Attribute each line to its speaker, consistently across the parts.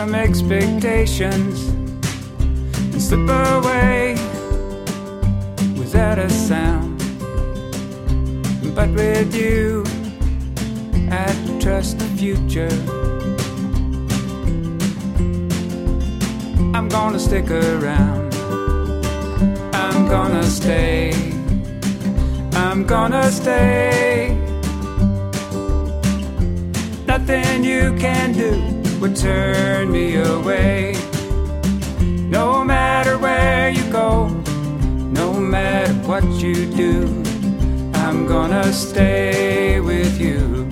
Speaker 1: some expectations and slip away without a sound. But with you, I trust the future. I'm gonna stick around. I'm gonna stay. I'm gonna stay. Nothing you can do would turn me away. No matter where you go, no matter what you do, I'm gonna stay with you.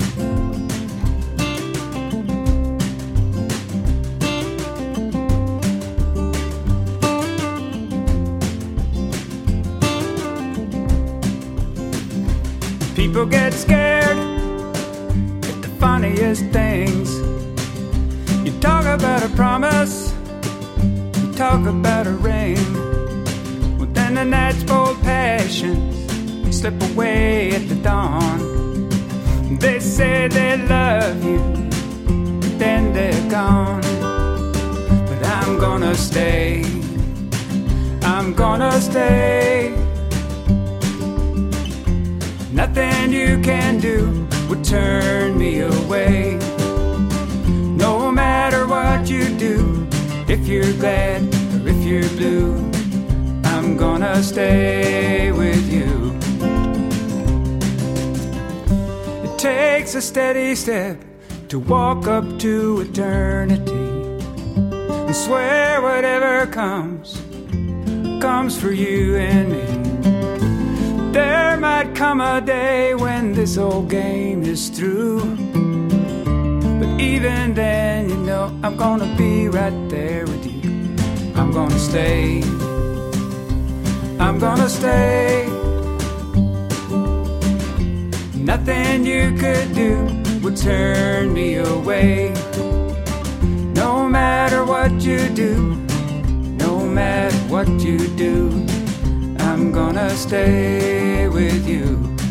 Speaker 1: People get scared at the funniest things. You talk about a promise, you talk about a ring. Well, then the night's bold passions slip away at the dawn. They say they love you, then they're gone. But I'm gonna stay. I'm gonna stay. Nothing you can do would turn me away. No matter what you do, if you're glad or if you're blue, I'm gonna stay with you. It takes a steady step to walk up to eternity and swear whatever comes, comes for you and me. There might come a day when this old game is through, but even then, you know, I'm gonna be right there with you. I'm gonna stay. I'm gonna stay. Nothing you could do would turn me away. No matter what you do, no matter what you do, I'm gonna stay with you.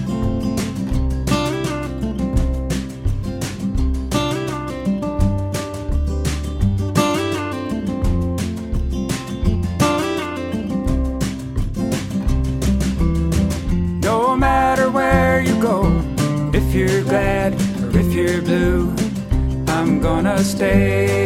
Speaker 1: No matter where you go, if you're glad or if you're blue, I'm gonna stay